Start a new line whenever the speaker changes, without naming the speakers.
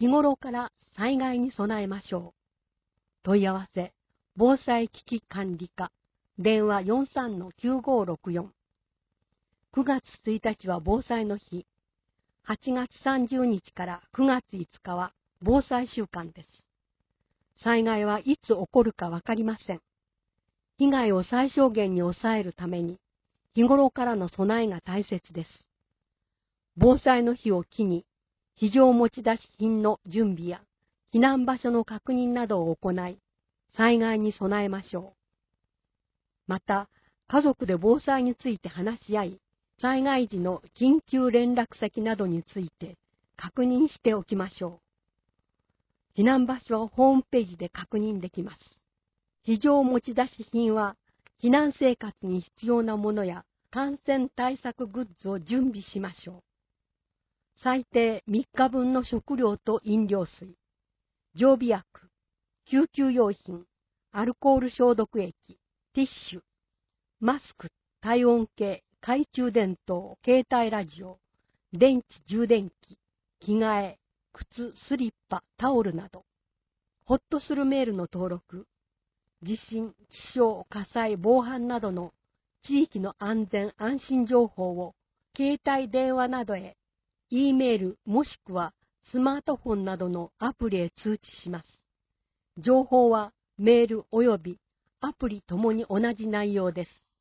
日頃から災害に備えましょう。問い合わせ、防災危機管理課、電話 43-9564。9月1日は防災の日。8月30日から9月5日は防災週間です。災害はいつ起こるかわかりません。被害を最小限に抑えるために、日頃からの備えが大切です。防災の日を機に、非常持ち出し品の準備や避難場所の確認などを行い、災害に備えましょう。また、家族で防災について話し合い、災害時の緊急連絡先などについて確認しておきましょう。避難場所はホームページで確認できます。非常持ち出し品は、避難生活に必要なものや感染対策グッズを準備しましょう。最低3日分の食料と飲料水、常備薬、救急用品、アルコール消毒液、ティッシュ、マスク、体温計、懐中電灯、携帯ラジオ、電池充電器、着替え、靴、スリッパ、タオルなど、ホッとするメールの登録、地震、気象、火災、防犯などの地域の安全・安心情報を携帯電話などへ、E メールもしくはスマートフォンなどのアプリへ通知します。情報はメールおよびアプリともに同じ内容です。